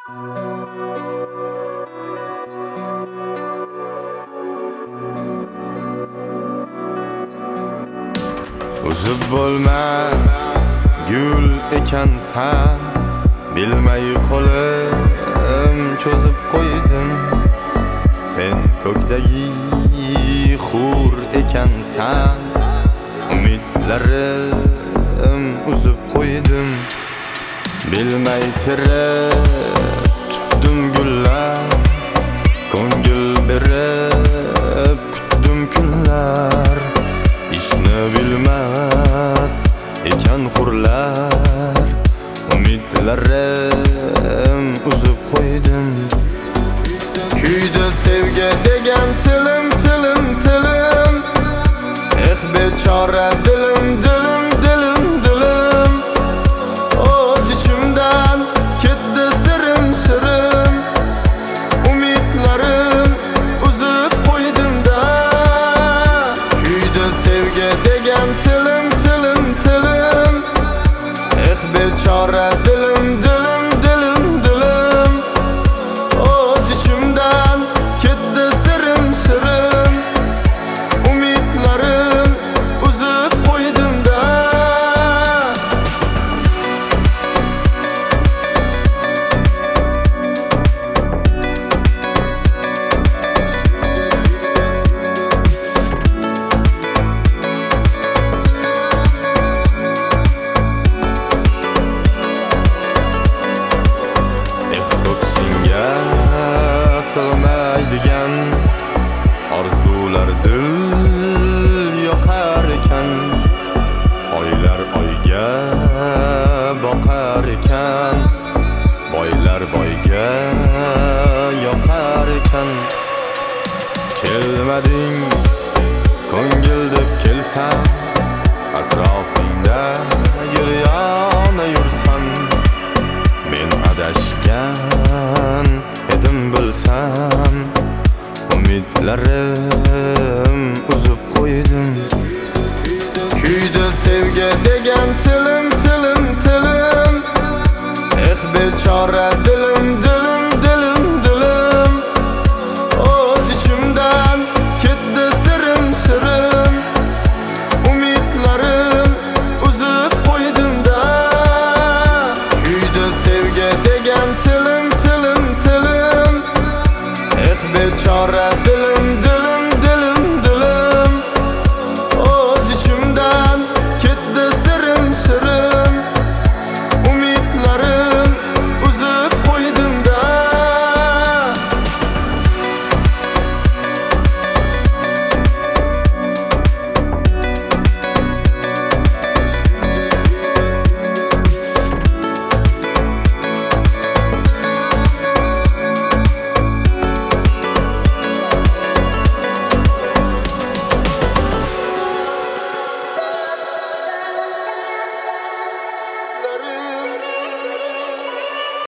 Uzib bo'lmas gul ekansan, bilmay qo'lim cho'zib qo'ydim. Sen ko'kdagi xur ekansan, umidlarim uzib qo'ydim. Bilmay terib tutdim gullar, ko'ngil berib kutdim kunlar. Ishni bilmas ekan xurlar, umidlarim uzib qo'ydim. Kuyda sevgi degan tilim, tilim, tilim. Bechora dilim, dilim, dilim, dilim. O'z ichimdan ketdi sirim, sirim. Umidlarim uzib qo'ydim-da. Kuyda sevgi degan tilim, tilim, tilim. Bechora dilim, dilim, dilim, dilim. O'z ichimdan ketdi sirim, sirim. Umidlarim uzib qo'ydim-da. Ko'ksinga sig'maydigan orzular dil yoqar ekan. Oylar oyga boqar ekan, boylar boyga yoqar ekan. Kelmading ko'ngil deb kelsam, atrofingda yuriyona yursam, men adashgan edim bilsam. Umidlarim uzib qo'ydim. Kuyda sevgi degan tilim, tilim, tilim. Bechora